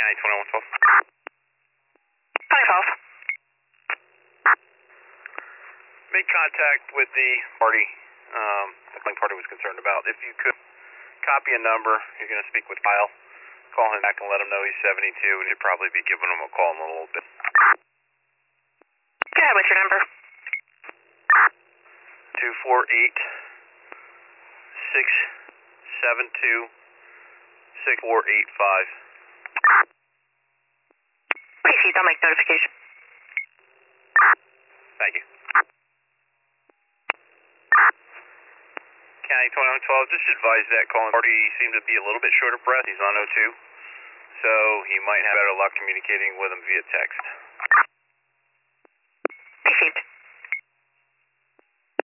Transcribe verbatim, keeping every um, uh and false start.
County twenty-one twelve. twenty-five. Made contact with the party, um, the claim party was concerned about. If you could copy a number, you're going to speak with Kyle. Call him back and let him know he's seventy-two, and you'd probably be giving him a call in a little bit. Go ahead with your number. two four eight, six seven two, six four eight five. Repeat, I'll make notification. Thank you. County twenty-one twelve, just advise that calling party seemed to be a little bit short of breath. He's on O two, so he might have better luck communicating with him via text.